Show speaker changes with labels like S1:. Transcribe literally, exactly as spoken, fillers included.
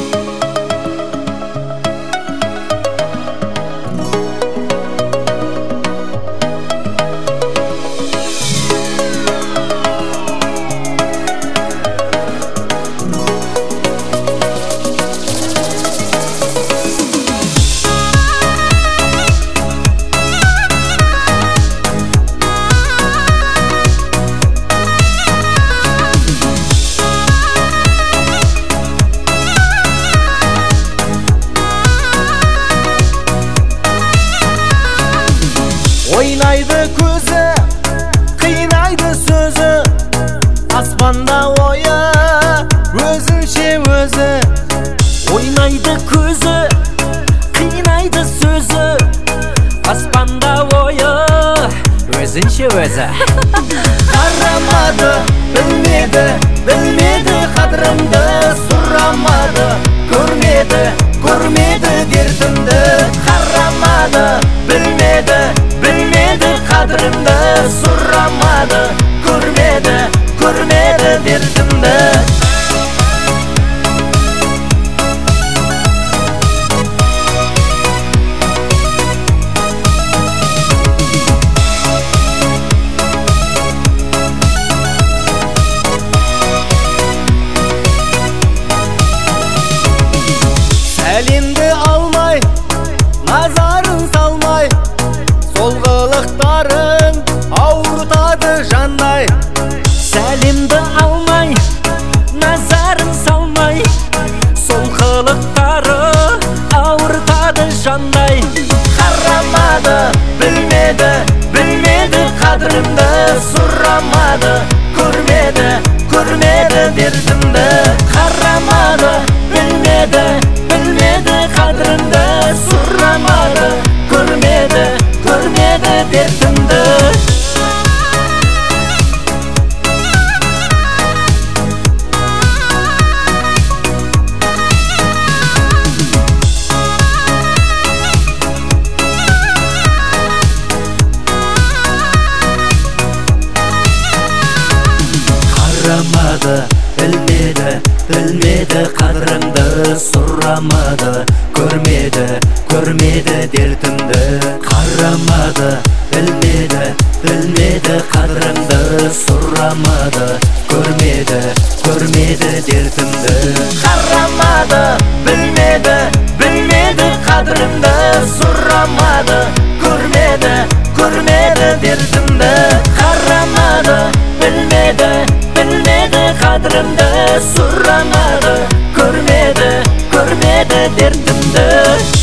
S1: Oynaydı көзі, қинайды сөзі, аспанда ойы, өзінше өзі.
S2: Oynaydı көзі, қинайды сөзі, аспанда ойы, өзінше өзі.
S1: Қарамады, білмеді, білмеді қадірімді, сұрамады, көрмеді, көрмеді дертімді. Қарамады, білмеді, білмеді қадірімді, сұрамады, көрмеді, көрмеді дертімді. Сәлемді алмай, назарын салмай, сол қылықтарың ауыртады жандай.
S2: Сәлемді алмай, назарын салмай, сол қылықтары ауыртады жандай.
S1: Қарамады, білмеді, білмеді қадірімді, сұрамады, көрмеді, көрмеді дертімді. Қарамады, білмеді, білмеді қадірімді, сұрамады, көрмеді, көрмеді дертімді. Қарамады, білмеді, білмеді қадіріңді, сұрамады, көрмеді, көрмеді дертімді. Қарамады, білмеді, білмеді қадіріңді, сұрамады, көрмеді, көрмеді дертімді. Қарамады, білмеді, білмеді қадіріңді, сұрамады, көрмеді, көрмеді дертімді. Қарамады, білмеді, білмеді қадірімді, сұрамады, көрмеді, көрмеді дертімді.